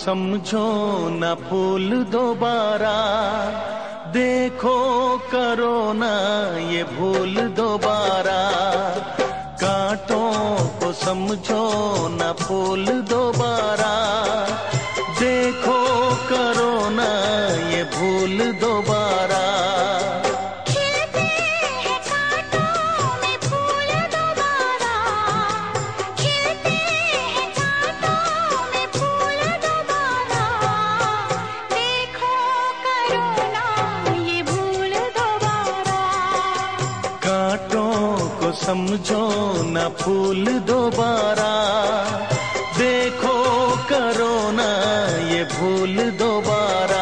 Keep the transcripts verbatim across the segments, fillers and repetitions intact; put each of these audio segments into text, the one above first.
समझो न फूल दोबारा, देखो करो ना ये भूल दोबारा। कांटों को समझो न फूल दोबारा, देखो करो ना ये भूल दोबारा। समझो न फूल दोबारा, देखो करो ना ये भूल दोबारा।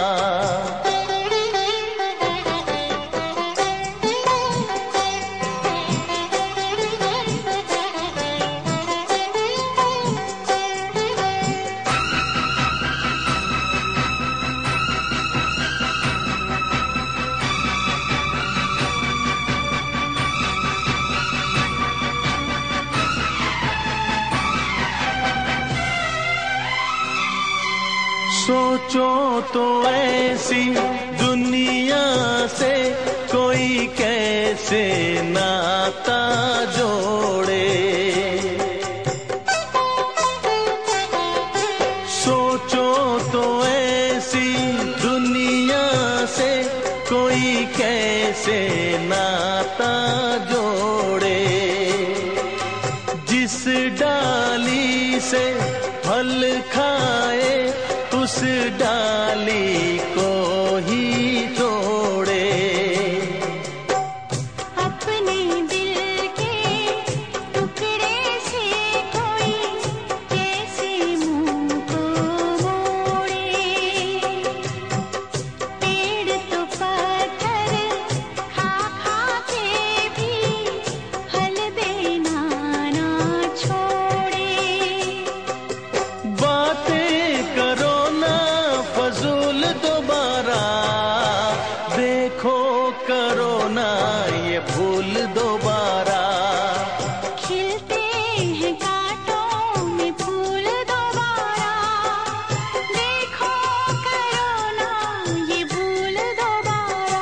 सोचो तो ऐसी दुनिया से कोई कैसे नाता जोड़े। सोचो तो ऐसी दुनिया से कोई कैसे नाता जोड़े। जिस डाली से फल खाए उस डाली को ही तोड़े। अपने दिल के टुकड़े से कोई कैसे मुंह को मोड़े। पेड़ तो पत्थर खा खा के भी फल देना ना छोड़े। बातें करो फजूल दोबारा, देखो करो ना ये भूल दोबारा। खिलते हैं कांटों में फूल दोबारा, देखो करो ना ये भूल दोबारा।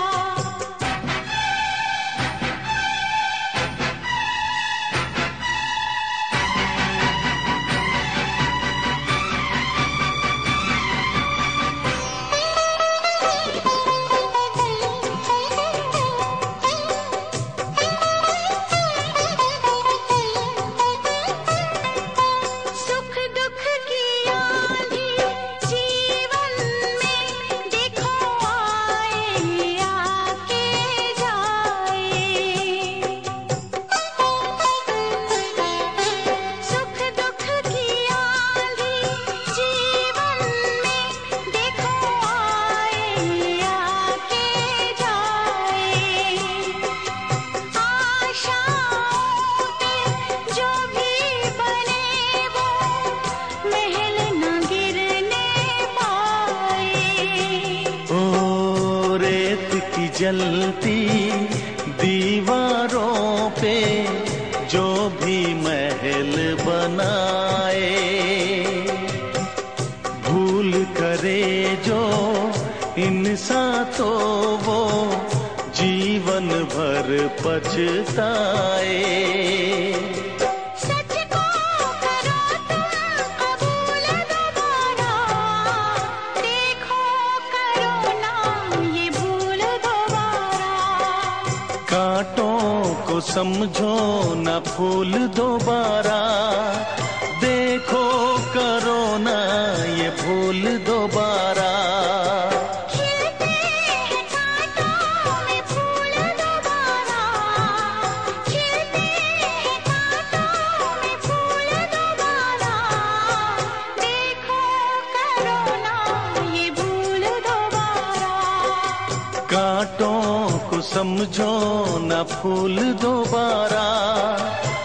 जलती दीवारों पे जो भी महल बनाए, भूल करे जो इंसान तो वो जीवन भर पछताए। कांटों को समझो न फूल दोबारा, देखो करो ना ये भूल दोबारा। खिलते हैं कांटों में फूल दोबारा, खिलते हैं कांटों में फूल दोबारा, देखो करो ना ये भूल दोबारा। कांटों को समझो न फूल दोबारा,